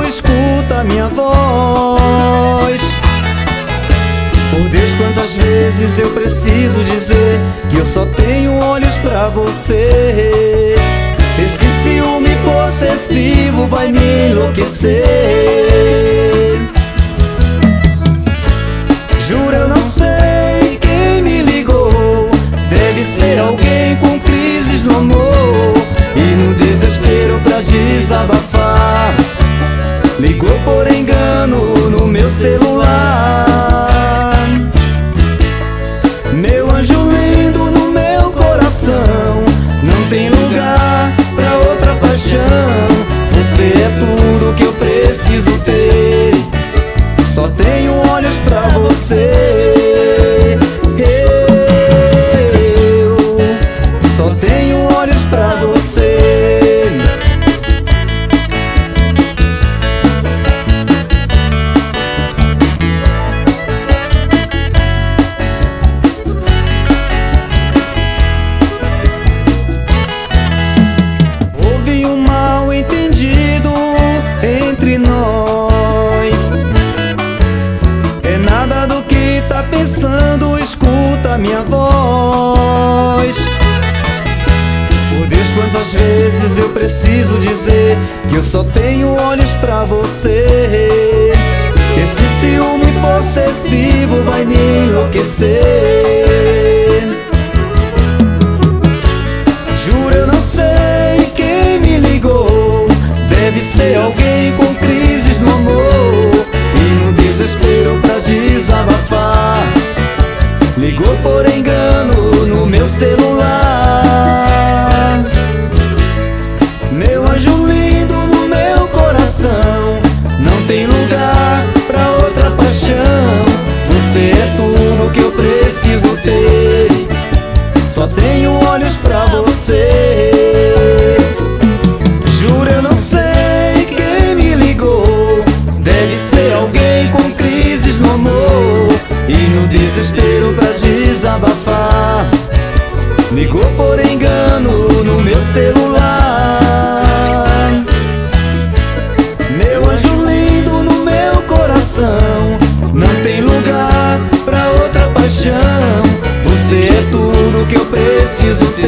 escuta minha voz. Por Deus, quantas vezes eu preciso dizer que eu só tenho olhos pra você. Esse ciúme possessivo vai me enlouquecer. Juro, eu não sei quem me ligou. Deve ser alguém com crises no amor e no desespero pra desabafar ligou por engano no meu celular. Meu anjo lindo no meu coração, não tem lugar pra outra paixão. Você é tudo que eu preciso ter, só tenho olhos pra você. Eu só tenho olhos pra você. Houve um mal entendido entre nós. É nada do que tá pensando, escuta minha voz. Por Deus, quantas vezes eu preciso dizer que eu só tenho olhos pra você. Esse ciúme possessivo vai me enlouquecer. Juro, eu não sei quem me ligou. Deve ser alguém com crises no amor e no desespero pra desabafar ligou por engano no meu celular. Meu anjo lindo no meu coração, não tem lugar pra outra paixão. Você é tudo que eu preciso ter, só tenho olhos pra você. Juro, eu não sei quem me ligou. Deve ser alguém com crises no amor e no desespero pra desabafar ligou por engano no meu celular. Meu anjo lindo no meu coração, não tem lugar pra outra paixão. Você é tudo que eu preciso ter,